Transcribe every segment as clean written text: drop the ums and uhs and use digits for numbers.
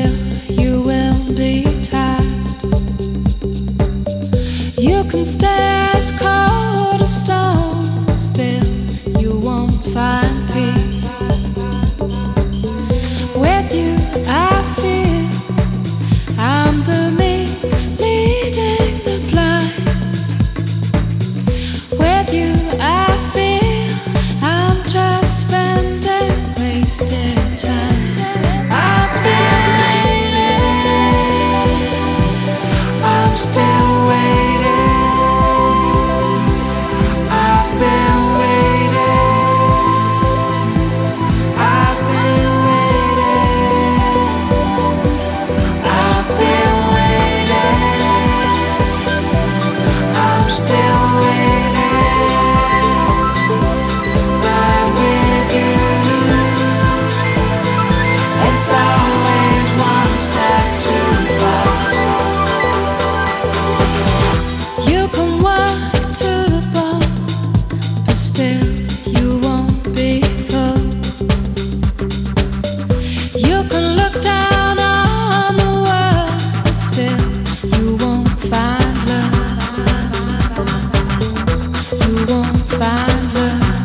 still you will be tired. You can stay as cold as stone, still you won't find peace. With you I feel I'm the me leading the blind. With you I feel I'm just spending wasted time. I've been waiting, I'm still waiting. I've been waiting, I've been waiting, I've been waiting, I'm still waiting. But with you, it's always one step too far. You can walk to the bone, but still you won't be full. You can look down on the world, but still you won't find love. You won't find love.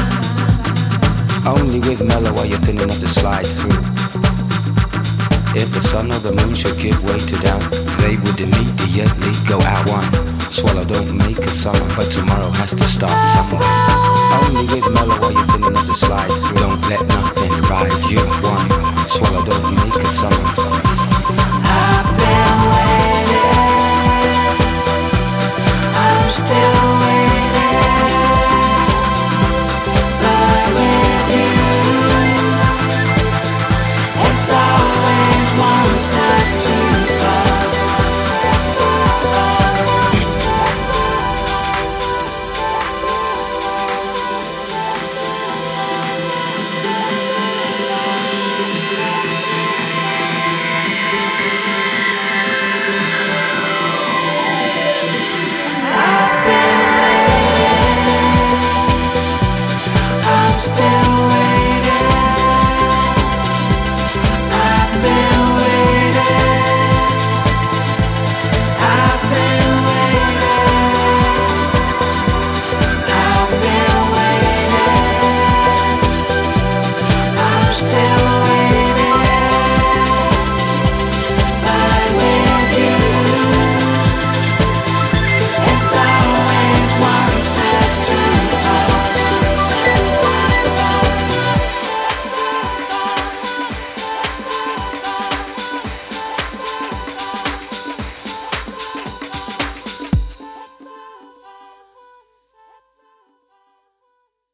Only with mellow are you thin enough to slide through. If the sun or the moon should give way to doubt, they would immediately go out. One swallow don't make a summer, but tomorrow has to start somewhere. Only with mellow are you thin enough to slide through. Don't let nothing ride you. One swallow don't make a summer,